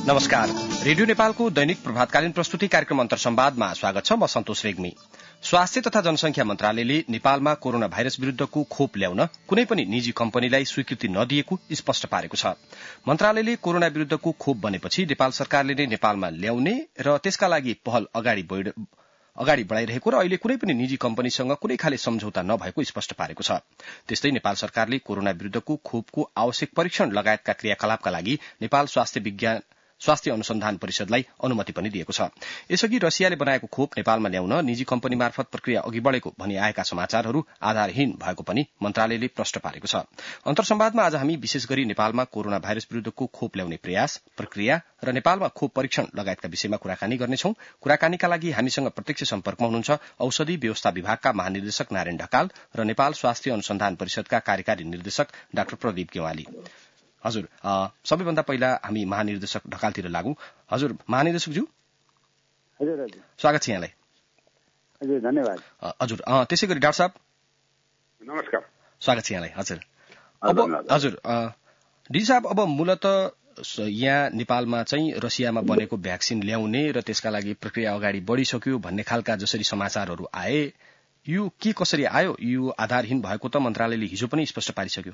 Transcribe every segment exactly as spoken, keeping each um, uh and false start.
नमस्कार। रेडियो नेपालको दैनिक प्रभातकालीन प्रस्तुति कार्यक्रम अन्तरसंवादमा स्वागत छ। म सन्तोष रेग्मी। स्वास्थ्य तथा जनसंख्या मन्त्रालयले नेपालमा कोरोना भाइरस विरूद्धको खोप ल्याउन कुनै पनि निजी कम्पनीलाई स्वीकृति नदिएको स्पष्ट पारेको छ। मन्त्रालयले कोरोना विरूद्धको खोप बनेपछि नेपाल सरकारले नै नेपालमा ल्याउने र त्यसका लागि पहल अगाडि बढ अगाडि बढ़ाइरहेको र अहिले कुनै पनि निजी कम्पनीसँग कुनै खाले सम्झौता नभएको स्पष्ट पारेको छ। त्यस्तै नेपाल सरकारले कोरोना विरूद्धको खोपको आवश्यक परीक्षण लगायतका क्रियाकलापका लागि नेपाल स्वास्थ्य विज्ञान स्वास्थ्य अनुसन्धान परिषदलाई अनुमति पनि दिएको छ। यसअघि रसियाले बनाएको खोप नेपालमा ल्याउन निजी कम्पनी मार्फत प्रक्रिया अघि बढ़ेको भनी आएका समाचारहरू आधारहीन भएको पनि मन्त्रालयले प्रश्न पारेको छ। अन्तरसंवादमा आज हामी विशेष गरी नेपालमा कोरोना भाइरस विरूद्धको खोप ल्याउने प्रयास, प्रक्रिया र नेपालमा खोप परीक्षण लगायतका विषयमा कुराकानी गर्नेछौं। कुराकानीका लागि हामीसँग प्रत्यक्ष सम्पर्कमा हुनुहुन्छ औषधि व्यवस्था विभागका महानिर्देशक नारायण ढकाल र नेपाल स्वास्थ्य अनुसन्धान परिषदका कार्यकारी निर्देशक डाक्टर प्रदीप गेवाली। हजुर, सबैभन्दा पहिला हामी महानिर्देशक ढकालतिर लागौं। हजुर महानिर्देशकज्यू। हजुर हजुर स्वागत छ यहाँलाई। हजुर धन्यवाद। हजुर त्यसै गरी डाक्टर साहब नमस्कार, स्वागत छ यहाँलाई। हजुर अब हजुर डी साहब, अब मूलत यहाँ नेपालमा चाहिँ रसियामा बनेको भ्याक्सिन ल्याउने र त्यसका लागि प्रक्रिया अगाडि बढ़िसक्यो भन्ने खालका जसरी समाचारहरू आए, यो के कसरी आयो? यो आधारहीन भएको त मन्त्रालयले हिजो पनि स्पष्ट पारिसक्यो।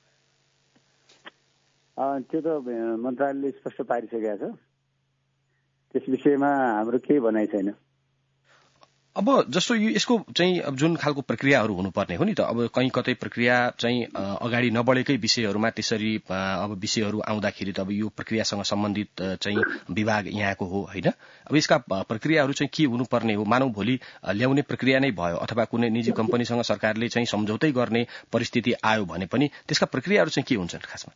त्यो त मन्त्रालयले स्पष्ट पारिसकेका छ। त्यस विषयमा हाम्रो केही भनाइ छैन। अब जस्तो यो यसको चाहिँ अब जुन खालको प्रक्रियाहरू हुनुपर्ने हो नि त, अब कहीँ कतै प्रक्रिया चाहिँ अगाडि नबढेकै विषयहरूमा त्यसरी अब विषयहरू आउँदाखेरि त अब यो प्रक्रियासँग सम्बन्धित चाहिँ विभाग यहाँको हो होइन। अब यसका प्रक्रियाहरू चाहिँ के हुनुपर्ने हो? मानौ भोलि ल्याउने प्रक्रिया नै भयो अथवा कुनै निजी कम्पनीसँग सरकारले चाहिँ सम्झौतै गर्ने परिस्थिति आयो भने पनि त्यसका प्रक्रियाहरू चाहिँ के हुन्छन् खासमा?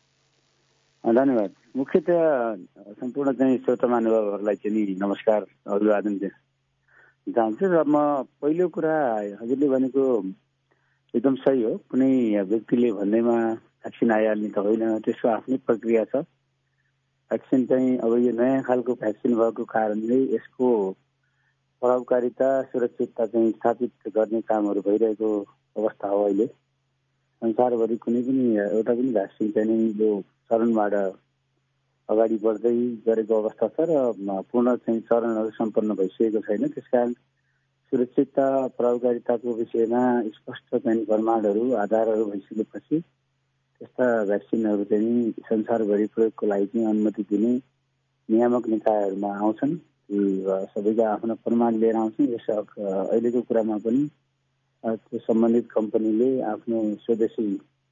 धन्यवाद। मुख्यतया सम्पूर्ण चाहिँ श्रोता महानुभावहरूलाई चाहिँ नमस्कार, अभिवादन चाहन्छु। र म पहिलो कुरा हजुरले भनेको एकदम सही हो। कुनै व्यक्तिले भन्दैमा भ्याक्सिन आइहाल्ने त होइन, त्यसको आफ्नै प्रक्रिया छ। भ्याक्सिन चाहिँ अब यो नयाँ खालको भ्याक्सिन भएको कारणले यसको प्रभावकारिता, सुरक्षितता चाहिँ स्थापित गर्ने कामहरू भइरहेको अवस्था हो। अहिले संसारभरि कुनै पनि एउटा पनि भ्याक्सिन चाहिँ यो चरणबाट अगाडि बढ्दै गरेको अवस्था छ र पूर्ण चाहिँ चरणहरू सम्पन्न भइसकेको छैन। त्यसकारण सुरक्षितता, प्रभावकारिताको विषयमा स्पष्ट चाहिँ प्रमाणहरू, आधारहरू भइसकेपछि त्यस्ता भ्याक्सिनहरू चाहिँ संसारभरि प्रयोगको लागि चाहिँ अनुमति दिने नियामक निकायहरूमा आउँछन्। ती सबैका आफ्नो प्रमाण लिएर आउँछन्। यस अहिलेको कुरामा पनि त्यो सम्बन्धित कम्पनीले आफ्नो स्वदेशी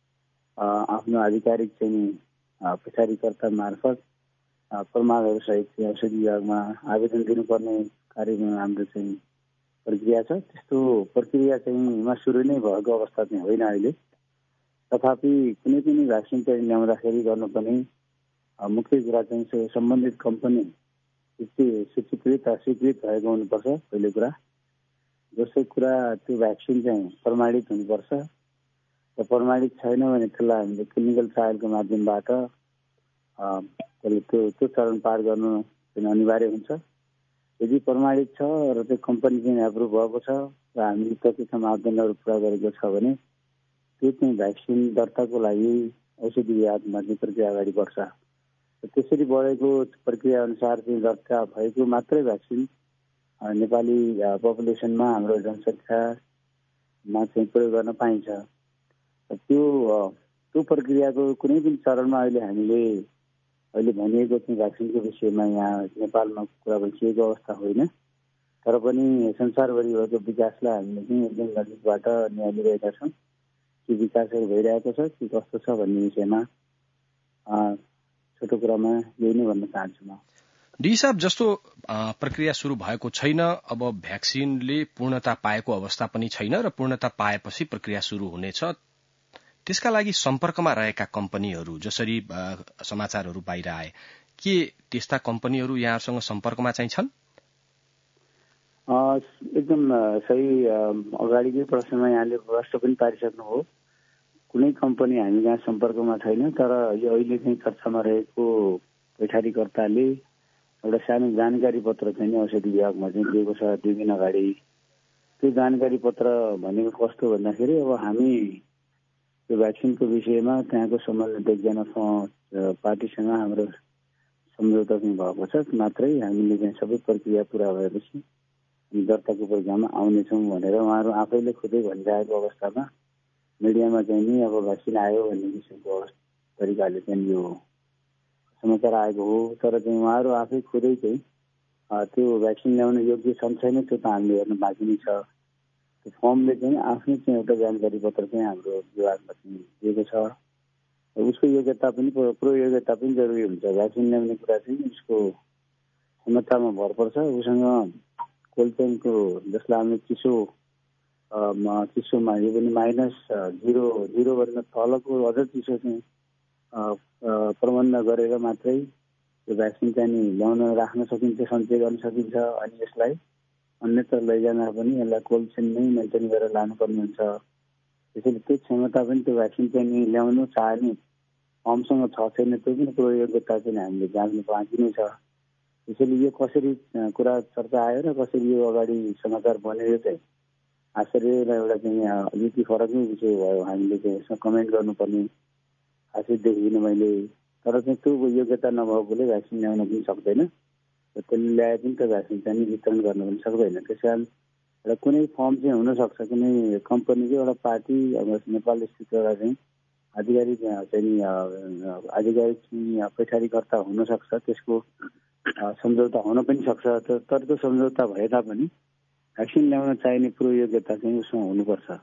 आफ्नो आधिकारिक चाहिँ पछाडिकर्ता मार्फत प्रमाणहरू सहित औषधि विभागमा आवेदन दिनुपर्ने कार्यमा हाम्रो चाहिँ प्रक्रिया छ। त्यस्तो प्रक्रिया चाहिँ सुरु नै भएको अवस्था चाहिँ होइन अहिले। तथापि कुनै पनि भ्याक्सिन चाहिँ ल्याउँदाखेरि गर्नुपर्ने मुख्य कुरा चाहिँ सम्बन्धित कम्पनी सूचीकृत स्वीकृत भएको हुनुपर्छ पहिलो कुरा। दोस्रो कुरा त्यो भ्याक्सिन चाहिँ प्रमाणित हुनुपर्छ र प्रमाणित छैन भने त्यसलाई हामीले क्लिनिकल ट्रायलको माध्यमबाट त्यो त्यो चरण पार गर्नु चाहिँ अनिवार्य हुन्छ। यदि प्रमाणित छ र त्यो कम्पनी चाहिँ एप्रुभ भएको छ र हामीले कतिसम्म मापदण्डहरू पुरा गरेको छ भने त्यो चाहिँ भ्याक्सिन दर्ताको लागि औषधि विभागमा चाहिँ प्रक्रिया अगाडि बढ्छ। त्यसरी बढेको प्रक्रिया अनुसार चाहिँ दर्ता भएको मात्रै भ्याक्सिन नेपाली पपुलेसनमा, हाम्रो जनसङ्ख्यामा चाहिँ प्रयोग गर्न पाइन्छ। त्यो त्यो प्रक्रियाको कुनै पनि चरणमा अहिले हामीले अहिले भनिएको चाहिँ भ्याक्सिनको विषयमा यहाँ नेपालमा कुरा भइसकेको अवस्था होइन। तर पनि संसारभरि भएको विकासलाई हामीले चाहिँ एकदम नजिकबाट निहालिरहेका छौँ। के विकासहरू भइरहेको छ, के कस्तो छ भन्ने विषयमा छोटो कुरामा यही नै भन्न चाहन्छु म। डी साहब, जस्तो प्रक्रिया सुरु भएको छैन, अब भ्याक्सिनले पूर्णता पाएको अवस्था पनि छैन र पूर्णता पाएपछि प्रक्रिया सुरु हुनेछ, त्यसका लागि सम्पर्कमा रहेका कम्पनीहरू जसरी समाचारहरू बाहिर आए, के त्यस्ता कम्पनीहरू यहाँसँग सम्पर्कमा चाहिँ छन्? एकदम सही। अगाडिकै प्रश्नमा यहाँले प्रश्न पनि पारिसक्नु हो। कुनै कम्पनी हामी यहाँ सम्पर्कमा छैन। तर यो अहिले चाहिँ चर्चामा रहेको पैठारीकर्ताले एउटा सानो जानकारी पत्र चाहिँ औषधि विभागमा चाहिँ दिएको छ दुई दिन अगाडि। त्यो जानकारी पत्र भनेको कस्तो भन्दाखेरि अब हामी त्यो भ्याक्सिनको विषयमा त्यहाँको सम्बन्धित एकजना पार्टीसँग हाम्रो सम्झौता चाहिँ भएको छ। मात्रै हामीले चाहिँ सबै प्रक्रिया पुरा भएपछि दर्ताको प्रक्रियामा आउनेछौँ भनेर उहाँहरू आफैले खुदै भनिरहेको अवस्थामा मिडियामा चाहिँ नि अब भ्याक्सिन आयो भन्ने किसिमको तरिकाले चाहिँ यो समाचार आएको हो। तर चाहिँ उहाँहरू आफै खुदै चाहिँ त्यो भ्याक्सिन ल्याउन योग्य छन् छैन त्यो त हामीले हेर्नु बाँकी नै छ। त्यो फर्मले चाहिँ आफ्नै चाहिँ एउटा जानकारी पत्र चाहिँ हाम्रो विभागमा चाहिँ दिएको छ। उसको योग्यता पनि प्रो योग्यता पनि जरुरी हुन्छ। भ्याक्सिन ल्याउने कुरा चाहिँ उसको क्षमतामा भर पर्छ। उसँग कोल्ड चेनको जसलाई हामी चिसो चिसोमा यो पनि माइनस जिरो जिरोभन्दा तलको अझ चिसो चाहिँ प्रबन्ध गरेर मात्रै यो भ्याक्सिन चाहिँ नि ल्याउन राख्न सकिन्छ, सञ्चय गर्न सकिन्छ। अनि यसलाई अन्यत्र लैजाँदा पनि यसलाई कोल्ड चेन नै मेन्टेन गरेर लानुपर्ने हुन्छ। त्यसैले त्यो क्षमता पनि त्यो भ्याक्सिन चाहिँ नि ल्याउनु चाहने फर्मसँग छ छैन त्यो पनि पुरो योग्यता चाहिँ हामीले जान्नु बाँकी नै छ। त्यसैले यो कसरी कुरा चर्चा आयो र कसरी यो अगाडि समाचार बन्यो चाहिँ आश्चर्य र एउटा चाहिँ अलिकति फरकै विषय भयो। हामीले चाहिँ यसमा कमेन्ट गर्नुपर्ने खासै देखिनँ मैले। तर चाहिँ त्यो योग्यता नभएकोले भ्याक्सिन ल्याउन पनि सक्दैन र त्यसले ल्याए पनि त्यो भ्याक्सिन चाहिँ वितरण गर्न पनि सक्दैन। त्यस कारण एउटा कुनै फर्म चाहिँ हुनसक्छ, कुनै कम्पनीको एउटा पार्टी अब नेपाल स्थित एउटा चाहिँ आधिकारिक चाहिँ आधिकारिक चाहिँ पैठारीकर्ता हुनसक्छ, त्यसको सम्झौता हुन पनि सक्छ। तर त्यो सम्झौता भए तापनि भ्याक्सिन ल्याउन चाहिने पुरो योग्यता चाहिँ उसमा हुनुपर्छ।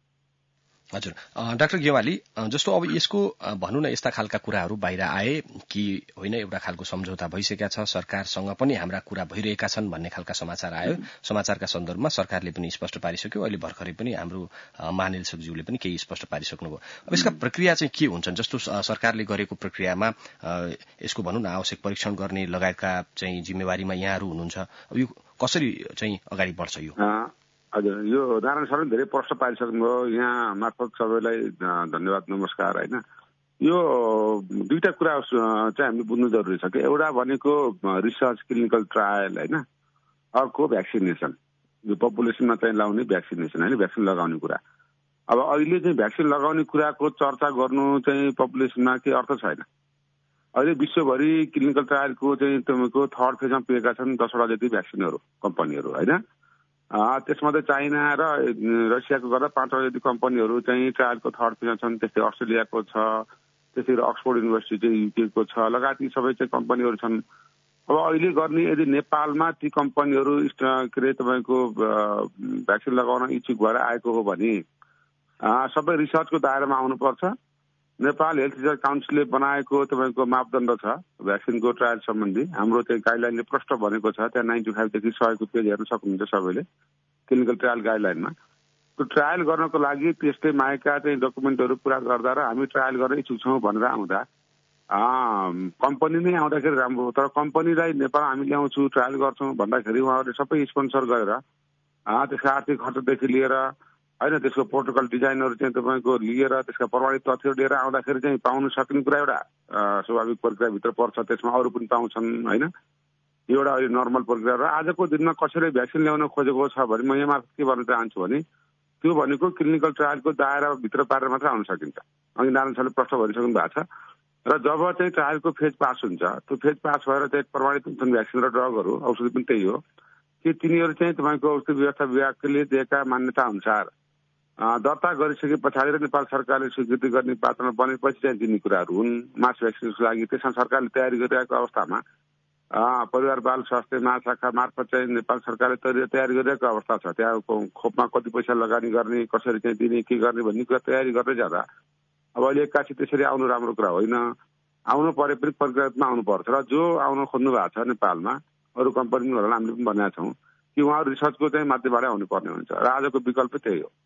हजुर डाक्टर गेवाली, जस्तो अब यसको भनौँ न यस्ता खालका कुराहरू बाहिर आए कि होइन एउटा खालको सम्झौता भइसकेका छ, सरकारसँग पनि हाम्रा कुरा भइरहेका छन् भन्ने खालका समाचार आयो। समाचारका सन्दर्भमा सरकारले पनि स्पष्ट पारिसक्यो। अहिले भर्खरै पनि हाम्रो महानिर्देशकज्यूले पनि केही स्पष्ट पारिसक्नुभयो। अब यसका प्रक्रिया चाहिँ के हुन्छन्? जस्तो सरकारले गरेको प्रक्रियामा यसको भनौँ न आवश्यक परीक्षण गर्ने लगायतका चाहिँ जिम्मेवारीमा यहाँहरू हुनुहुन्छ। अब यो कसरी चाहिँ अगाडि बढ्छ? यो हजुर, यो नारायण सरले धेरै प्रश्न पारिसक्नुभयो। यहाँ मार्फत सबैलाई धन्यवाद, नमस्कार। होइन, यो दुईटा कुरा चाहिँ हामीले बुझ्नु जरुरी छ कि एउटा भनेको रिसर्च क्लिनिकल ट्रायल होइन, अर्को भ्याक्सिनेसन, यो पपुलेसनमा चाहिँ लाउने भ्याक्सिनेसन होइन, भ्याक्सिन लगाउने कुरा। अब अहिले चाहिँ भ्याक्सिन लगाउने कुराको चर्चा गर्नु चाहिँ पपुलेसनमा के अर्थ छैन। अहिले विश्वभरि क्लिनिकल ट्रायलको चाहिँ तपाईँको थर्ड फेजमा पुगेका छन् दसवटा जति भ्याक्सिनहरू कम्पनीहरू होइन। त्यसमध्ये चाइना र रसियाको गर्दा पाँचवटा जति कम्पनीहरू चाहिँ ट्रायलको थर्ड फेजमा छन्। त्यस्तै अस्ट्रेलियाको छ, त्यसै अक्सफोर्ड युनिभर्सिटी चाहिँ युकेको छ, लगायत यी सबै चाहिँ कम्पनीहरू छन्। अब अहिले गर्ने यदि नेपालमा ती कम्पनीहरू के अरे तपाईँको भ्याक्सिन लगाउन इच्छुक भएर आएको हो भने सबै रिसर्चको दायरामा आउनुपर्छ। नेपाल हेल्थ रिसर्च काउन्सिलले बनाएको तपाईँको मापदण्ड छ भ्याक्सिनको ट्रायल सम्बन्धी। हाम्रो चाहिँ गाइडलाइनले प्रष्ट भनेको छ, त्यहाँ नाइन्टी फाइभदेखि सयको पेज हेर्न सक्नुहुन्छ सबैले क्लिनिकल ट्रायल गाइडलाइनमा। त्यो ट्रायल गर्नको लागि त्यस्तै मागेका चाहिँ डकुमेन्टहरू पुरा गर्दा र हामी ट्रायल गर्न इच्छुक छौँ भनेर आउँदा कम्पनी नै आउँदाखेरि राम्रो हो। तर कम्पनीलाई नेपाल हामी ल्याउँछौँ ट्रायल गर्छौँ भन्दाखेरि उहाँहरूले सबै स्पोन्सर गरेर त्यसको आर्थिक खर्चदेखि लिएर होइन, त्यसको प्रोटोकल डिजाइनहरू चाहिँ तपाईँको लिएर त्यसका प्रमाणित तथ्यहरू लिएर आउँदाखेरि चाहिँ पाउन सक्ने कुरा एउटा स्वाभाविक प्रक्रियाभित्र पर्छ। त्यसमा अरू पनि पाउँछन् होइन, यो एउटा अहिले नर्मल प्रक्रिया। र आजको दिनमा कसैले भ्याक्सिन ल्याउन खोजेको छ भने म यहाँ मार्फत के भन्न चाहन्छु भने त्यो भनेको क्लिनिकल ट्रायलको दायराभित्र पारेर मात्र आउन सकिन्छ। अघि नारायण सरले प्रश्न भनिसक्नु भएको छ। र जब चाहिँ ट्रायलको फेज पास हुन्छ, त्यो फेज पास भएर चाहिँ प्रमाणित हुन्छन् भ्याक्सिन र ड्रगहरू, औषधि पनि त्यही हो कि तिनीहरू चाहिँ तपाईँको औषधि व्यवस्था विभागले दिएका मान्यता अनुसार दर्ता गरिसके पछाडि र नेपाल सरकारले स्वीकृति गर्ने पात्रमा बनेपछि चाहिँ दिने कुराहरू हुन् मास भ्याक्सिनको लागि। त्यसमा सरकारले तयारी गरिरहेको अवस्थामा परिवार बाल स्वास्थ्य महाशाखा मार्फत चाहिँ नेपाल सरकारले तयारी गरिरहेको अवस्था छ। त्यहाँको खोपमा कति पैसा लगानी गर्ने, कसरी चाहिँ दिने, के गर्ने भन्ने कुरा तयारी गर्दै जाँदा अब अहिले एक्कासी त्यसरी आउनु राम्रो कुरा होइन। आउनु परे पनि प्रक्रियामा आउनुपर्छ। र जो आउन खोज्नु भएको छ नेपालमा अरू कम्पनीहरूलाई हामीले पनि भनेका छौँ कि उहाँहरू रिसर्चको चाहिँ माध्यमबाटै आउनुपर्ने हुन्छ र आजको विकल्प त्यही हो।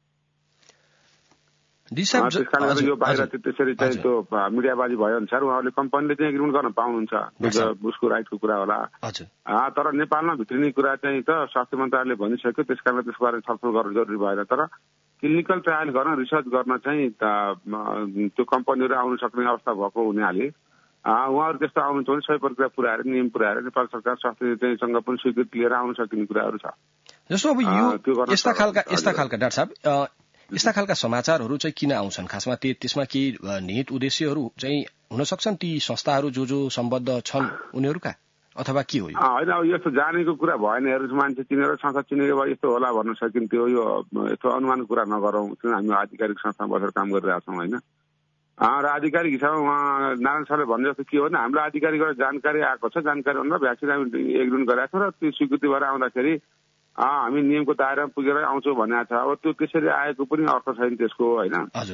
त्यस कारणले यो बाहिर त्यसरी चाहिँ त्यो मिडियाबाजी भए अनुसार उहाँहरूले कम्पनीले चाहिँ एग्रिमेन्ट गर्न पाउनुहुन्छ, उसको राइटको कुरा होला। तर नेपालमा भित्रिने कुरा चाहिँ त स्वास्थ्य मन्त्रालयले भनिसक्यो, त्यस कारण त्यसको बारेमा छलफल गर्न जरुरी भएन। तर क्लिनिकल ट्रायल गर्न रिसर्च गर्न चाहिँ त्यो कम्पनीहरू आउन सक्ने अवस्था भएको हुनाले उहाँहरू त्यस्तो आउनुहुन्छ भने सबै प्रक्रिया पुऱ्याएर नियम पुऱ्याएर नेपाल सरकार स्वास्थ्य चाहिँ सँग पनि स्वीकृति लिएर आउन सकिने कुराहरू छ। जस्तो अब यो यस्ता खालका यस्ता खालका डाक्टर साहब यस्ता खालका समाचारहरू चाहिँ किन आउँछन्? खासमा त्यसमा केही निहित उद्देश्यहरू चाहिँ हुन सक्छन् ती संस्थाहरू जो जो सम्बद्ध छन् उनीहरूका, अथवा के हो? होइन, अब यस्तो जानेको कुरा भएन। हेर्नुहोस्, मान्छे चिनेर संस्था चिनेको भए यस्तो होला भन्न सकिन्थ्यो। यो यस्तो अनुमानको कुरा नगरौँ, किन हामी आधिकारिक संस्थामा बसेर काम गरिरहेछौँ होइन। र आधिकारिक हिसाबमा उहाँ नारायण सरले भन्ने जस्तो के हो भने हाम्रो आधिकारिक जानकारी आएको छ, जानकारी अनुसार भ्याक्सिन हामी एग्रिमेन्ट गरेका छौँ र त्यो स्वीकृति भएर आउँदाखेरि हामी नियमको दायरामा पुगेर आउँछौँ भनेको छ। अब त्यो त्यसरी आएको पनि अर्थ छैन त्यसको होइन।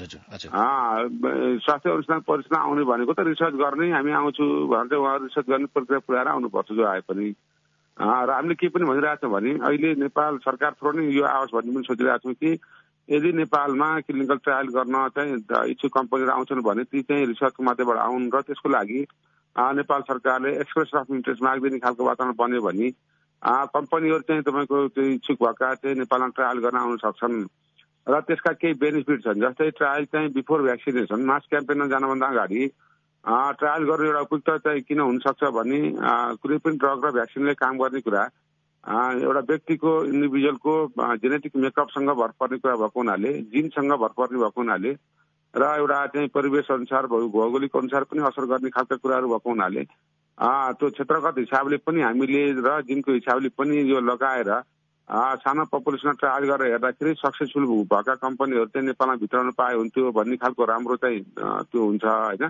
स्वास्थ्य अनुसन्धान परिषदमा आउने भनेको त रिसर्च गर्ने, हामी आउँछु भनेर चाहिँ उहाँ रिसर्च गर्ने प्रक्रिया पुऱ्याएर आउनुपर्छ जो आए पनि। र हामीले के पनि भनिरहेको छौँ भने अहिले नेपाल सरकार थ्रो नै यो आओस् भन्ने पनि सोचिरहेको छौँ कि यदि नेपालमा क्लिनिकल ट्रायल गर्न चाहिँ इच्छुक कम्पनीहरू आउँछन् भने ती चाहिँ रिसर्चको माध्यमबाट आउन् र त्यसको लागि नेपाल सरकारले एक्सप्रेसन अफ इन्ट्रेस्ट मागिदिने खालको वातावरण बन्यो भने कम्पनीहरू चाहिँ तपाईँको त्यो इच्छुक भएका चाहिँ नेपालमा ट्रायल गर्न आउन सक्छन् र त्यसका केही बेनिफिट छन्। जस्तै ट्रायल चाहिँ बिफोर भ्याक्सिनेसन, मास क्याम्पेनमा जानुभन्दा अगाडि ट्रायल गर्ने एउटा उपयुक्त चाहिँ किन हुनसक्छ भने कुनै पनि ड्रग र भ्याक्सिनले काम गर्ने कुरा एउटा व्यक्तिको इन्डिभिजुअलको जेनेटिक मेकअपसँग भर पर्ने कुरा भएको हुनाले, जिनसँग भर पर्ने भएको हुनाले र एउटा चाहिँ परिवेश अनुसार भौगोलिक अनुसार पनि असर गर्ने खालका कुराहरू भएको हुनाले त्यो क्षेत्रगत हिसाबले पनि हामीले र जिनको हिसाबले पनि यो लगाएर सानो पपुलेसनमा ट्रायल गरेर हेर्दाखेरि सक्सेसफुल भएका कम्पनीहरू चाहिँ नेपालमा भित्राउन पाए हुन्थ्यो भन्ने खालको राम्रो चाहिँ त्यो हुन्छ होइन।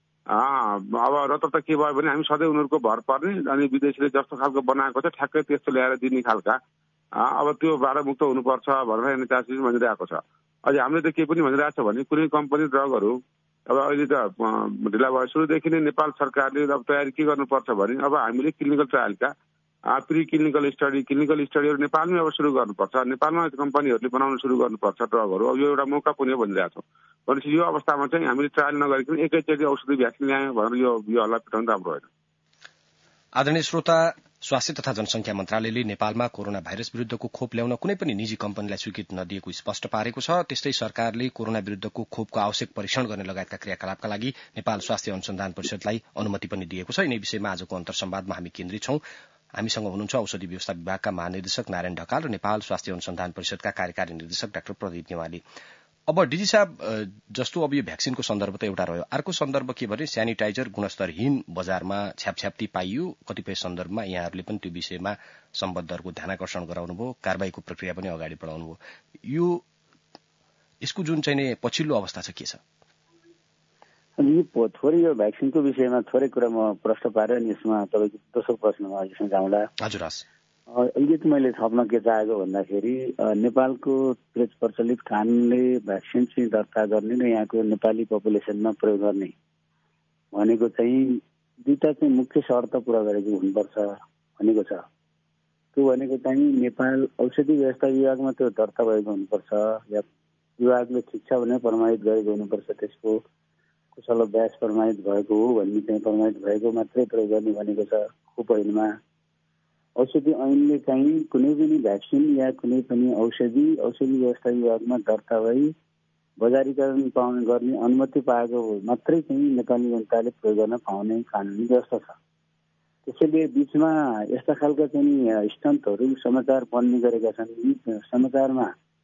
अब र त के भयो भने हामी सधैँ उनीहरूको भर पर्ने अनि विदेशीले जस्तो खालको बनाएको छ ठ्याक्कै त्यस्तो ल्याएर दिने खालका अब त्यो बाधामुक्त हुनुपर्छ भनेर एनएचआरसीले भनिरहेको छ। अहिले हामीले त के पनि भनिरहेको छ भने कुनै कम्पनी ड्रगहरू अब अहिले त ढिला भयो। सुरुदेखि नै नेपाल सरकारले अब तयारी के गर्नुपर्छ भने अब हामीले क्लिनिकल ट्रायलका प्री क्लिनिकल स्टडी क्लिनिकल स्टडीहरू नेपालमै अब सुरु गर्नुपर्छ। नेपालमा कम्पनीहरूले बनाउन सुरु गर्नुपर्छ ड्रगहरू। अब यो एउटा मौका पनि हो भनिरहेको छौँ। भनेपछि यो अवस्थामा चाहिँ हामीले ट्रायल नगरिकन एकैचोटि औषधि भ्याक्सिन ल्यायौँ भनेर यो यो हल्ला पिटाउनु राम्रो होइन। आदरणीय श्रोता, स्वास्थ्य तथा जनसंख्या मन्त्रालयले नेपालमा कोरोना भाइरस विरूद्धको खोप ल्याउन कुनै पनि निजी कम्पनीलाई स्वीकृति नदिएको स्पष्ट पारेको छ। त्यस्तै सरकारले कोरोना विरूद्धको खोपको आवश्यक परीक्षण गर्ने लगायतका क्रियाकलापका लागि नेपाल स्वास्थ्य अनुसन्धान परिषदलाई अनुमति पनि दिएको छ। यिनै विषयमा आजको अन्तर्संवादमा हामी केन्द्रित छौं। हामीसँग हुनुहुन्छ औषधि व्यवस्था विभागका महानिर्देशक नारायण ढकाल र नेपाल स्वास्थ्य अनुसन्धान परिषदका कार्यकारी निर्देशक डाक्टर प्रदीप नेवाली। अब डीजी साहब, जस्तो अब यो भ्याक्सिनको सन्दर्भ त एउटा रह्यो, अर्को सन्दर्भ के भने सेनिटाइजर गुणस्तरहीन बजारमा छ्यापछ्याप्ती पाइयो। कतिपय सन्दर्भमा यहाँहरूले पनि त्यो विषयमा सम्बद्धहरूको ध्यानाकर्षण गराउनुभयो, कारबाहीको प्रक्रिया पनि अगाडि बढाउनुभयो। यो यसको जुन चाहिँ पछिल्लो अवस्था छ के छ? अनि थोरै यो भ्याक्सिनको विषयमा थोरै कुरा म प्रश्न पारेँ अनि यसमा तपाईँको दोस्रो प्रश्नमा अघिसम्म जाउँला। हजुर हस्। अलिकति मैले थप्न के चाहेको भन्दाखेरि नेपालको प्रचलित कानूनले भ्याक्सिन चाहिँ दर्ता गर्ने र यहाँको नेपाली पपुलेसनमा प्रयोग गर्ने भनेको चाहिँ दुईटा चाहिँ मुख्य शर्त पुरा गरेको हुनुपर्छ भनेको छ। त्यो भनेको चाहिँ नेपाल औषधि व्यवस्था विभागमा त्यो दर्ता भएको हुनुपर्छ या विभागले ठिक छ भने प्रमाणित गरेको हुनुपर्छ, त्यसको कुशल अभ्यास प्रमाणित भएको हो भन्ने चाहिँ प्रमाणित भएको मात्रै प्रयोग गर्ने भनेको छ। खोप ऐनमा औषधि ऐनले चाहिँ कुनै पनि भ्याक्सिन या कुनै पनि औषधि औषधि व्यवस्था विभागमा दर्ता भई बजारीकरण पाउने गर्ने अनुमति पाएको मात्रै चाहिँ नेपाली जनताले प्रयोग गर्न पाउने कानुनी व्यवस्था छ। त्यसैले बिचमा यस्ता खालका चाहिँ स्टन्टहरू समाचार बन्ने गरेका छन्। यी समाचारमा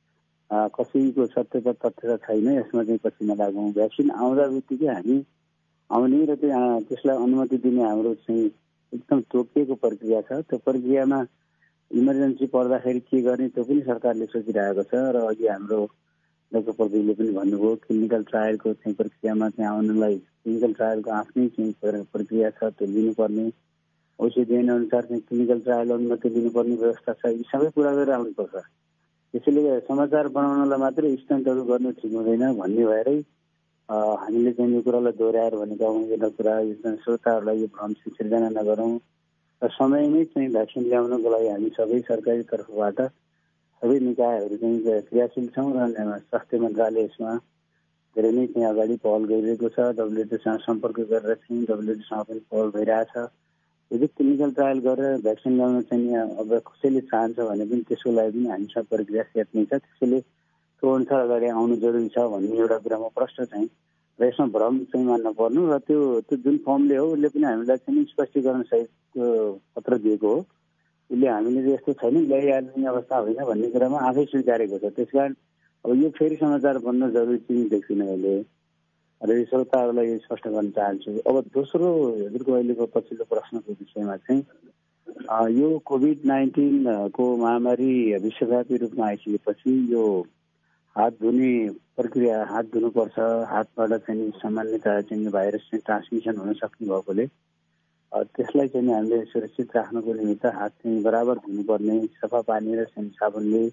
कसैको सत्यता तथ्यता छैन, यसमा चाहिँ पछि नलागौँ। भ्याक्सिन आउँदा बित्तिकै हामी आउने र त्यसलाई अनुमति दिने हाम्रो चाहिँ एकदम तोकिएको प्रक्रिया छ। त्यो प्रक्रियामा इमर्जेन्सी पर्दाखेरि के गर्ने त्यो पनि सरकारले सोचिरहेको छ र अघि हाम्रो डाक्टर प्रदीपले पनि भन्नुभयो क्लिनिकल ट्रायलको चाहिँ प्रक्रियामा चाहिँ आउनलाई क्लिनिकल ट्रायलको आफ्नै चाहिँ प्रक्रिया छ, त्यो लिनुपर्ने औषधि ऐन अनुसार चाहिँ क्लिनिकल ट्रायल अनुमति लिनुपर्ने व्यवस्था छ। यी सबै कुरा गरेर आउनुपर्छ। त्यसैले समाचार बनाउनलाई मात्रै स्टन्टहरू गर्नु ठिक हुँदैन भन्ने भएरै हामीले चाहिँ यो कुरालाई दोहोऱ्याएर भनेका हौँ। एउटा कुरा श्रोताहरूलाई यो भ्रम सिर्जना नगरौँ र समयमै चाहिँ भ्याक्सिन ल्याउनको लागि हामी सबै सरकारी तर्फबाट सबै निकायहरू चाहिँ क्रियाशील छौँ र स्वास्थ्य मन्त्रालय यसमा धेरै नै चाहिँ अगाडि पहल गरिरहेको छ। डब्लुएचओसँग सम्पर्क गरेर चाहिँ डब्लुएचओसँग पनि पहल भइरहेछ। यदि क्लिनिकल ट्रायल गरेर भ्याक्सिन ल्याउन चाहिँ अब कसैले चाहन्छ भने पनि त्यसको लागि पनि हामीसँग प्रक्रिया सेट नै छ। त्यसैले त्यो अनुसार अगाडि आउनु जरुरी छ भन्ने एउटा कुरामा प्रश्न चाहिँ र यसमा भ्रम चाहिँ मान्न पर्नु र त्यो त्यो जुन फर्मले हो उसले पनि हामीलाई चाहिँ स्पष्टीकरण सहितको पत्र दिएको हो। उसले हामीले यस्तो छैन ल्याइहाल्ने अवस्था होइन भन्ने कुरामा आफै स्वीकारेको छ। त्यसकारण अब यो फेरि समाचार बन्न जरुरी चाहिँ देख्दिनँ अहिले र श्रोताहरूलाई स्पष्ट गर्न चाहन्छु। अब दोस्रो हजुरको अहिलेको पछिल्लो प्रश्नको विषयमा चाहिँ यो कोभिड नाइन्टिनको महामारी विश्वव्यापी रूपमा आइसकेपछि यो हात धुने प्रक्रिया, हात धुनुपर्छ, हातबाट चाहिँ सामान्यतया चाहिँ भाइरस चाहिँ ट्रान्समिसन हुन सक्ने भएकोले त्यसलाई चाहिँ हामीले सुरक्षित राख्नको निमित्त हात चाहिँ बराबर धुनुपर्ने, सफा पानी र साबुनले।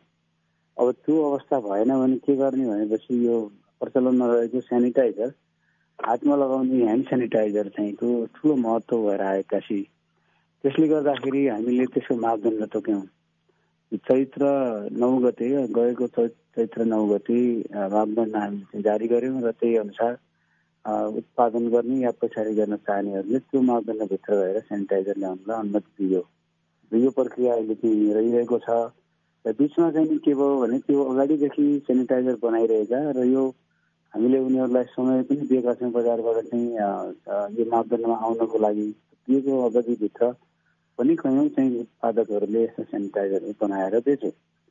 अब त्यो अवस्था भएन भने के गर्ने भनेपछि यो प्रचलनमा रहेको सेनिटाइजर, हातमा लगाउने ह्यान्ड सेनिटाइजर चाहिँ त्यो ठुलो महत्त्व भएर आएका छन्। त्यसले गर्दाखेरि हामीले त्यसको मापदण्ड तोक्यौँ। चैत्र नौ गते गएको चैत्र नौ गते मापदण्ड हामीले जारी गर्यौँ र त्यही अनुसार उत्पादन गर्ने या पछाडि गर्न चाहनेहरूले त्यो मापदण्डभित्र गएर सेनिटाइजर ल्याउनलाई अनुमति दियो। यो प्रक्रिया अहिले चाहिँ रहिरहेको छ र बिचमा चाहिँ के भयो भने त्यो अगाडिदेखि सेनिटाइजर बनाइरहेका र यो हामीले उनीहरूलाई समय पनि दिएका छौँ बजारबाट चाहिँ यो मापदण्डमा आउनको लागि दिएको अवधिभित्र पनि कयौँ चाहिँ उत्पादकहरूले यस्तो सेनिटाइजर बनाएर बेचे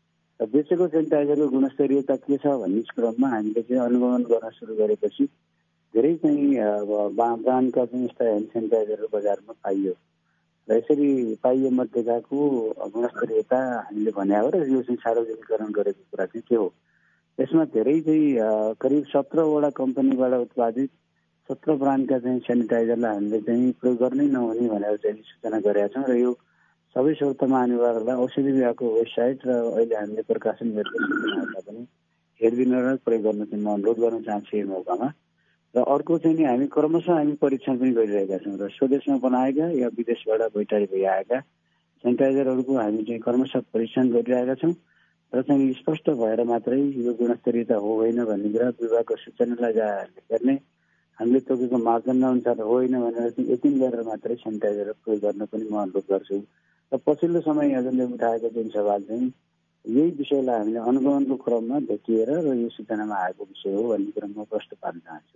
र बेचेको सेनिटाइजरको गुणस्तरीयता के छ भन्ने क्रममा हामीले चाहिँ अनुगमन गर्न सुरु गरेपछि धेरै चाहिँ ब्रान्डका चाहिँ यस्ता ह्यान्ड सेनिटाइजरहरू बजारमा पाइयो र यसरी पाइयो मध्येको गुणस्तरीयता हामीले भने हो र यो चाहिँ सार्वजनिकरण गरेको कुरा चाहिँ के हो। यसमा धेरै चाहिँ करिब सत्रवटा कम्पनीबाट उत्पादित सत्र ब्रान्डका चाहिँ सेनिटाइजरलाई हामीले चाहिँ प्रयोग गर्नै नहुने भनेर चाहिँ सूचना गरेका छौँ र यो सबै स्रोत महानुभावहरूलाई औषधि विभागको वेबसाइट र अहिले हामीले प्रकाशन गरेको सूचनाहरूलाई पनि हेरिदिन र प्रयोग गर्न चाहिँ म अनुरोध गर्न चाहन्छु यो मौकामा। र अर्को चाहिँ नि हामी क्रमशः हामी परीक्षण पनि गरिरहेका छौँ र स्वदेशमा बनाएका या विदेशबाट बैटारी भई आएका सेनिटाइजरहरूको हामी चाहिँ क्रमशः परीक्षण गरिरहेका छौँ र चाहिँ स्पष्ट भएर मात्रै यो गुणस्तरीयता हो होइन भन्ने कुरा विभागको सूचनालाई हेर्ने, हामीले तोकेको मापदण्ड अनुसार होइन भनेर चाहिँ यकिन गरेर मात्रै सेनिटाइजर प्रयोग गर्न पनि म अनुरोध गर्छु। र पछिल्लो समय हजुरले उठाएको जुन सवाल चाहिँ यही विषयलाई हामीले अनुगमनको क्रममा भेटिएर र यो सूचनामा आएको विषय हो भन्ने कुरा म प्रश्न पार्न चाहन्छु।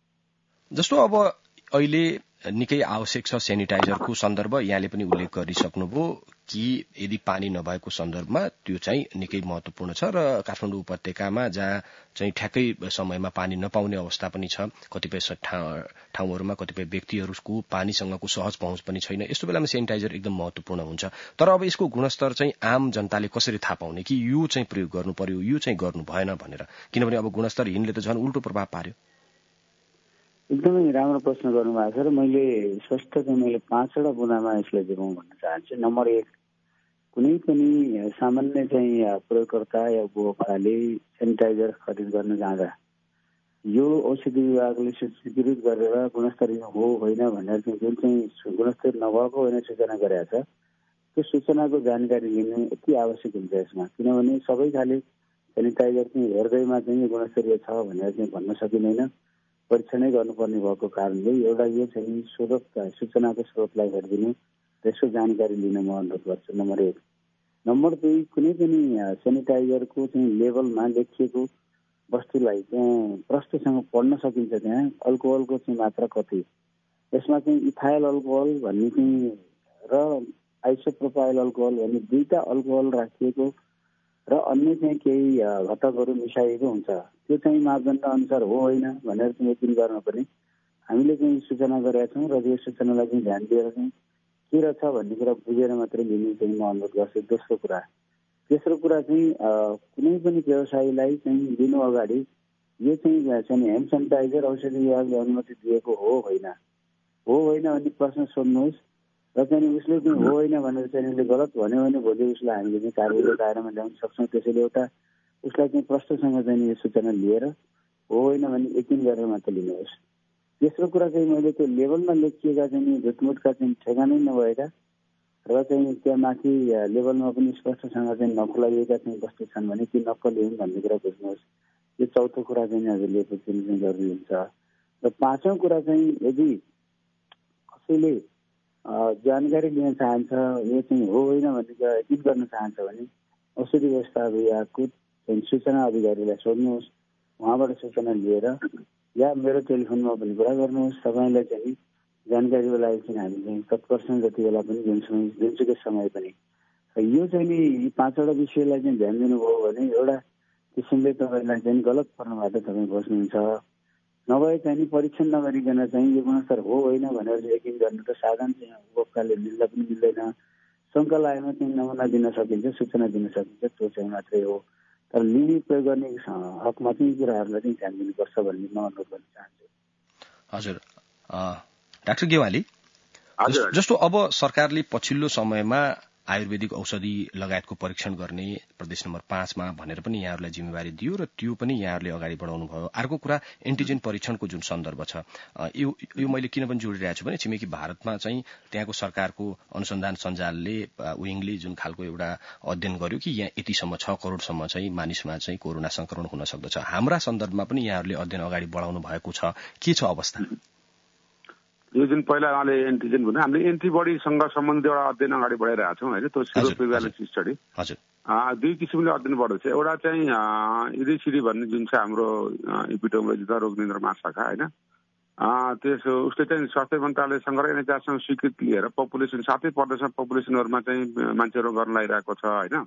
जस्तो अब अहिले निकै आवश्यक छ सेनिटाइजरको सन्दर्भ यहाँले पनि उल्लेख गरिसक्नुभयो कि यदि पानी नभएको सन्दर्भमा त्यो चाहिँ निकै महत्वपूर्ण छ र काठमाडौँ उपत्यकामा जहाँ चाहिँ ठ्याक्कै समयमा पानी नपाउने अवस्था पनि छ, कतिपय ठाउँहरूमा कतिपय व्यक्तिहरूको पानीसँगको सहज पहुँच पनि छैन, यस्तो बेलामा सेनिटाइजर एकदम महत्वपूर्ण हुन्छ। तर अब यसको गुणस्तर चाहिँ आम जनताले कसरी थाहा पाउने कि यो चाहिँ प्रयोग गर्नु पर्यो, यो चाहिँ गर्नु भएन भनेर, किनभने अब गुणस्तरहीनले त झन् उल्टो प्रभाव पार्यो। एकदमै राम्रो प्रश्न गर्नुभएको छ र मैले स्पष्ट चाहिँ मैले पाँचवटा बुँदामा यसलाई जोगाउँ भन्न चाहन्छु। नम्बर एक, कुनै पनि सामान्य चाहिँ प्रयोगकर्ता या उपभोक्ताले सेनिटाइजर खरिद गर्न जाँदा यो औषधि विभागले स्वीकृत गरेर गुणस्तरीय हो होइन भनेर चाहिँ जुन चाहिँ गुणस्तर नभएको होइन सूचना गरेका छ त्यो सूचनाको जानकारी लिनु यति आवश्यक हुन्छ यसमा। किनभने सबै खाले सेनिटाइजर चाहिँ हेर्दैमा चाहिँ गुणस्तरीय छ भनेर चाहिँ भन्न सकिँदैन, परीक्षणै गर्नुपर्ने भएको कारणले एउटा यो चाहिँ स्रोत सूचनाको स्रोतलाई हेरिदिनु, त्यसको जानकारी लिन म अनुरोध गर्छु। नम्बर एक। नम्बर दुई, कुनै पनि सेनिटाइजरको चाहिँ लेबलमा लेखिएको वस्तुलाई चाहिँ प्रष्टसँग पढ्न सकिन्छ। त्यहाँ अल्कोहलको चाहिँ मात्रा कति, यसमा चाहिँ इथाइल अल्कोहल भन्ने चाहिँ र आइसोप्रोपाइल अल्कोहल भन्ने दुईटा अल्कोहल राखिएको र अन्य चाहिँ केही घटकहरू मिसाइएको हुन्छ। त्यो चाहिँ मापदण्ड अनुसार हो होइन भनेर चाहिँ यकिन गर्न पनि हामीले चाहिँ सूचना गरेका छौँ र यो सूचनालाई चाहिँ ध्यान दिएर चाहिँ के रहेछ भन्ने कुरा बुझेर मात्रै लिने चाहिँ म अनुरोध गर्छु। दोस्रो कुरा। तेस्रो कुरा चाहिँ कुनै पनि व्यवसायीलाई चाहिँ दिनु अगाडि यो चाहिँ चाहिँ ह्यान्ड सेनिटाइजर औषधि विभागले अनुमति दिएको हो होइन हो होइन भन्ने प्रश्न सोध्नुहोस् र चाहिँ उसले चाहिँ हो होइन भनेर चाहिँ उसले गलत भन्यो भने भोलि उसलाई हामीले चाहिँ कारबाही दायरामा ल्याउन सक्छौँ। त्यसैले एउटा उसलाई चाहिँ प्रश्नसँग चाहिँ यो सूचना लिएर हो होइन भने यकिन गरेर मात्र लिनुहोस्। तेस्रो कुरा चाहिँ मैले त्यो लेबलमा लेखिएका चाहिँ झुटमुटका चाहिँ ठेगानै नभएका र चाहिँ त्यहाँ माथि लेबलमा पनि स्पष्टसँग चाहिँ नखुलाइएका चाहिँ वस्तु छन् भने ती नक्कली हुन् भन्ने कुरा बुझ्नुहोस्। यो चौथो कुरा चाहिँ हजुरले बुझ्नु चाहिँ जरुरी हुन्छ। र पाँचौँ कुरा चाहिँ यदि कसैले जानकारी लिन चाहन्छ, यो चाहिँ हो होइन भन्ने कुरा यकिन गर्न चाहन्छ भने औषधि व्यवस्था विभागको चाहिँ सूचना अधिकारीलाई सोध्नुहोस्, उहाँबाट सूचना लिएर या मेरो टेलिफोनमा पनि कुरा गर्नुहोस्। तपाईँलाई चाहिँ जानकारीको लागि चाहिँ हामी चाहिँ तत्पर छौँ जति बेला पनि दिन्छौँ, जुनसुकै समय पनि। यो चाहिँ नि यी पाँचवटा विषयलाई चाहिँ ध्यान दिनुभयो भने एउटा किसिमले तपाईँलाई चाहिँ गलत फर्मबाट तपाईँ बस्नुहुन्छ। नभए चाहिँ परीक्षण नगरिकन चाहिँ यो गुणस्तर हो होइन भनेर यकिन गर्नु त साधन चाहिँ उपभोक्ताले मिल्दा पनि मिल्दैन। शङ्का लागेमा चाहिँ नमुना दिन सकिन्छ, सूचना दिन सकिन्छ, त्यो चाहिँ मात्रै हो। तर लिने प्रयोग गर्ने हकमा चाहिँ कुराहरूलाई चाहिँ ध्यान दिनुपर्छ भन्ने म अनुरोध गर्न चाहन्छु। हजुर डाक्टर गेवाली, जस्तो अब सरकारले पछिल्लो समयमा आयुर्वेदिक औषधि लगायतको परीक्षण गर्ने प्रदेश नम्बर पाँचमा भनेर पनि यहाँहरूलाई जिम्मेवारी दियो र त्यो पनि यहाँहरूले अगाडि बढाउनु भयो। अर्को कुरा एन्टिजेन परीक्षणको जुन सन्दर्भ छ, यो यो मैले किन पनि जोडिरहेको छु भने छिमेकी भारतमा चाहिँ त्यहाँको सरकारको अनुसन्धान सञ्जालले विङले जुन खालको एउटा अध्ययन गर्यो कि यहाँ यतिसम्म छ करोडसम्म चाहिँ मानिसमा चाहिँ कोरोना संक्रमण हुन सक्दछ। हाम्रा सन्दर्भमा पनि यहाँहरूले अध्ययन अगाडि बढाउनु भएको छ, के छ अवस्था? यो जुन पहिला उहाँले एन्टिजेन भन्नु, हामीले एन्टिबडीसँग सम्बन्धित एउटा अध्ययन अगाडि बढाइरहेको छौँ होइन, त्यो सिरोप्रिभ्यालेन्स स्टडी दुई किसिमले अध्ययन बढ्दैछ। एउटा चाहिँ इडिसिडी भन्ने जुन चाहिँ हाम्रो इपिडेमियोलोजी तथा रोग नियन्त्रण महाशाखा होइन, त्यस उसले चाहिँ स्वास्थ्य मन्त्रालयसँग र एनएचआरसँग स्वीकृति लिएर पपुलेसन सातै प्रदेशमा पपुलेसनहरूमा चाहिँ मान्छेहरू गर्न लागिरहेको छ होइन।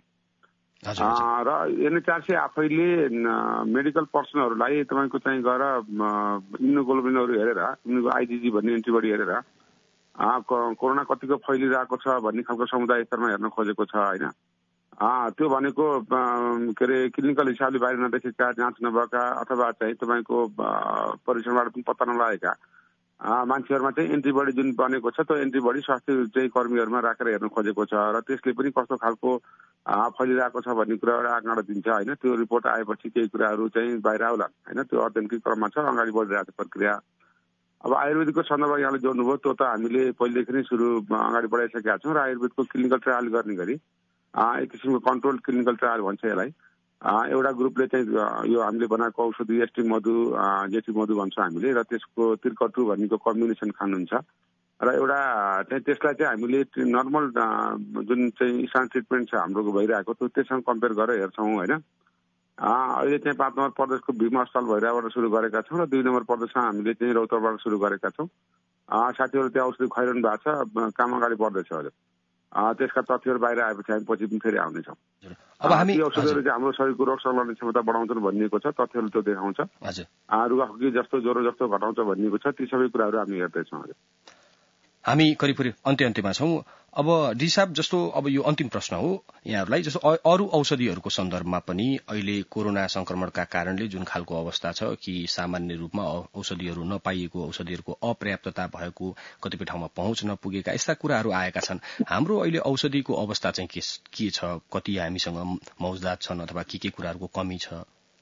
र एनएचआरसी आफैले मेडिकल पर्सनहरूलाई तपाईँको चाहिँ गएर इम्युनोग्लोबुलिनहरू हेरेर आइजिजी भन्ने एन्टिबडी हेरेर कोरोना कतिको फैलिरहेको छ भन्ने खालको समुदाय स्तरमा हेर्न खोजेको छ होइन। त्यो भनेको के अरे क्लिनिकल हिसाबले बाहिर नदेखेका, जाँच नभएका अथवा चाहिँ तपाईँको परीक्षणबाट पनि पत्ता नलागेका मान्छेहरूमा चाहिँ एन्टिबडी जुन बनेको छ त्यो एन्टिबडी स्वास्थ्य चाहिँ कर्मीहरूमा राखेर हेर्न खोजेको छ र त्यसले पनि कस्तो खालको फैलिरहेको छ भन्ने कुरा एउटा आँकडा दिन्छ होइन। त्यो रिपोर्ट आएपछि केही कुराहरू चाहिँ बाहिर आउला होइन, त्यो अध्ययनकै क्रममा छ, अगाडि बढिरहेको छ प्रक्रिया। अब आयुर्वेदिकको सन्दर्भ यहाँले जोड्नुभयो, त्यो त हामीले पहिलेदेखि नै सुरु अगाडि बढाइसकेका छौँ र आयुर्वेदको क्लिनिकल ट्रायल गर्ने गरी एक किसिमको कन्ट्रोल क्लिनिकल ट्रायल भन्छ यसलाई। एउटा ग्रुपले चाहिँ यो हामीले बनाएको औषधि एसटी मधु जेटी मधु भन्छौँ हामीले, र त्यसको तिर्कटु भन्नेको कम्बिनेसन खानुहुन्छ र एउटा चाहिँ त्यसलाई चाहिँ हामीले नर्मल जुन चाहिँ स्ट्यान्डर्ड ट्रिटमेन्ट छ हाम्रो भइरहेको त्यो त्यससँग कम्पेयर गरेर हेर्छौँ होइन। अहिले चाहिँ पाँच नम्बर प्रदेशको भीमा अस्पताल भइरहेबाट सुरु गरेका छौँ र दुई नम्बर प्रदेशमा हामीले चाहिँ रौतहटबाट सुरु गरेका छौँ। साथीहरू त्यहाँ औषधि खुवाइरहनु भएको छ, काम अगाडि बढ्दैछ हजुर। त्यसका तथ्यहरू बाहिर आएपछि हामी पछि पनि फेरि आउनेछौँ। अब हामी औषधिहरू चाहिँ हाम्रो शरीरको रोग संलग्न क्षमता बढाउँछन् भनिएको छ, तथ्यहरू त्यो देखाउँछ। रुगाखोकी जस्तो ज्वरो जस्तो घटाउँछ भनिएको छ, ती सबै कुराहरू हामी हेर्दैछौँ। हामी करिब करिब अन्त्य अन्त्यमा छौँ। अब डी साहब, जस्तो अब यो अन्तिम प्रश्न हो यहाँहरूलाई, जस्तो अरू औषधिहरूको सन्दर्भमा पनि अहिले कोरोना संक्रमणका कारणले जुन खालको अवस्था छ कि सामान्य रूपमा औषधिहरू नपाइएको, औषधिहरूको अपर्याप्तता भएको, कतिपय ठाउँमा पहुँच नपुगेका यस्ता कुराहरू आएका छन्। हाम्रो अहिले औषधिको अवस्था चाहिँ के छ? कति हामीसँग मौजदात छन् अथवा के के कुराहरूको कमी छ?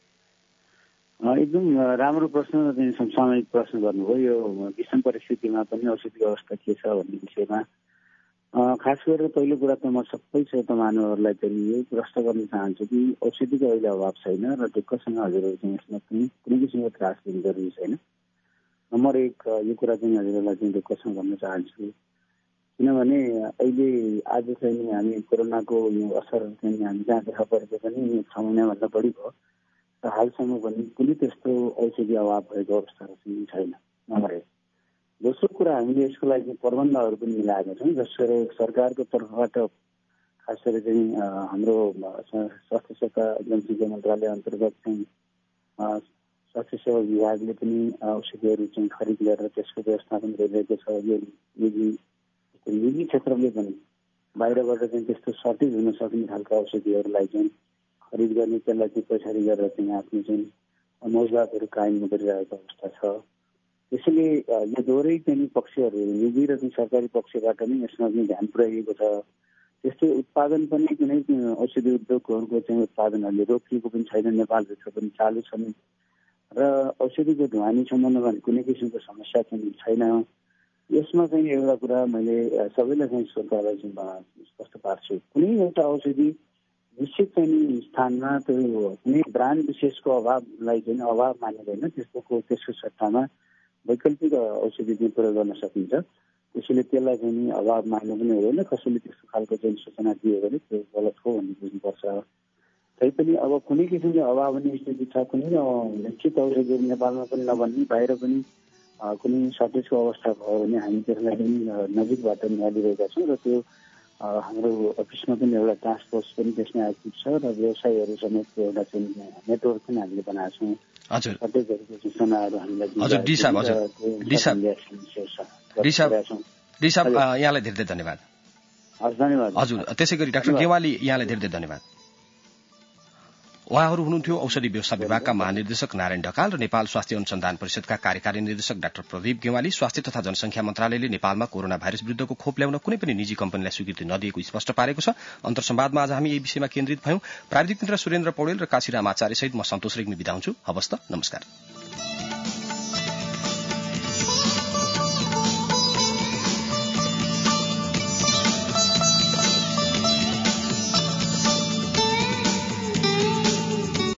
एकदम राम्रो प्रश्न, समसामयिक प्रश्न गर्नुभयो। यो विषम परिस्थितिमा पनि औषधिको अवस्था के छ भन्ने विषयमा खास गरेर पहिलो कुरा त म सबै श्रोता महानुभावहरूलाई चाहिँ यही प्रश्न गर्न चाहन्छु कि औषधिको अहिले अभाव छैन र ढुक्कसँग हजुरहरू चाहिँ यसमा पनि कुनै किसिमको त्रास लिनु जरुरी छैन। नम्बर एक, यो कुरा चाहिँ हजुरहरूलाई चाहिँ ढुक्कसँग भन्न चाहन्छु, किनभने अहिले आज चाहिँ हामी कोरोनाको यो असर चाहिँ हामी जहाँ देखा परेको पनि छ महिनाभन्दा बढी भयो र हालसम्म पनि कुनै त्यस्तो औषधि अभाव भएको अवस्थाहरू चाहिँ छैन। नम्बर एक। दोस्रो कुरा, हामीले यसको लागि प्रबन्धहरू पनि मिलाएका छौँ, जसरी सरकारको तर्फबाट खास गरी चाहिँ हाम्रो स्वास्थ्य सेवा जनसङ्ख्या मन्त्रालय अन्तर्गत चाहिँ स्वास्थ्य सेवा विभागले पनि औषधिहरू चाहिँ खरिद गरेर त्यसको व्यवस्थापन गरिरहेको छ। यो निजी निजी क्षेत्रले पनि बाहिरबाट चाहिँ त्यस्तो सर्टेज हुन सक्ने खालका औषधिहरूलाई चाहिँ खरिद गर्ने, त्यसलाई चाहिँ पछाडि गरेर चाहिँ आफ्नो चाहिँ मौजदातहरू कायम गरिरहेको अवस्था छ। त्यसैले यो दोहोरै चाहिँ पक्षहरू निजी र सरकारी पक्षबाट नै यसमा पनि ध्यान पुर्याइएको छ। त्यस्तै उत्पादन पनि कुनै औषधि उद्योगहरूको चाहिँ उत्पादनहरूले रोकिएको पनि छैन, नेपालभित्र पनि चालु छन् र औषधिको ढुवानी सम्बन्धमा कुनै किसिमको समस्या चाहिँ छैन। यसमा चाहिँ एउटा कुरा मैले सबैलाई चाहिँ सरकारलाई चाहिँ स्पष्ट पार्छु, कुनै एउटा औषधि निश्चित चाहिँ स्थानमा त्यो कुनै ब्रान्ड विशेषको अभावलाई चाहिँ अभाव मानिँदैन, त्यसको त्यसको सट्टामा वैकल्पिक औषधि चाहिँ प्रयोग गर्न सकिन्छ। त्यसैले त्यसलाई चाहिँ अभाव मान्नु पनि हुँदैन। कसैले त्यस्तो खालको चाहिँ सूचना दियो भने त्यो गलत हो भन्ने बुझ्नुपर्छ। तैपनि अब कुनै किसिमको अभाव हुने स्थिति छ, कुनै निश्चित औषधिहरू नेपालमा पनि नभन्ने बाहिर पनि कुनै सर्टेजको अवस्था भयो भने हामी त्यसलाई पनि नजिकबाट निहालिरहेका छौँ र त्यो हाम्रो अफिसमा पनि एउटा टास्क फोर्स पनि त्यसमा एक्टिभ छ र व्यवसायीहरू समेतको एउटा चाहिँ नेटवर्क पनि हामीले बनाएको छौँ। हजुर प्रत्येकहरूको सूचनाहरू हामीलाई हजुर डी साहब हजुर डी साहब डी साहब डी साहब यहाँलाई धेरै धेरै धन्यवाद। हस् धन्यवाद हजुर त्यसै गरी डाक्टर गेवाली यहाँलाई धेरै धेरै धन्यवाद। उहाँहरू हुनुहुन्थ्यो औषधि व्यवस्था विभागका महानिर्देशक नारायण ढकाल र नेपाल स्वास्थ्य अनुसन्धान परिषदका कार्यकारी निर्देशक डाक्टर प्रदीप गेवाली। स्वास्थ्य तथा जनसंख्या मन्त्रालयले नेपालमा कोरोना भाइरस विरूद्धको खोप ल्याउन कुनै पनि निजी कम्पनीलाई स्वीकृति नदिएको स्पष्ट पारेको छ। अन्तर्संवादमा आज हामी यही विषयमा केन्द्रित भयौं। प्राविधिक मित्र सुरेन्द्र पौडेल र काशीराम आचार्य सहित म सन्तोष रेग्मी बिदा हुन्छु। हवस् त, नमस्कार।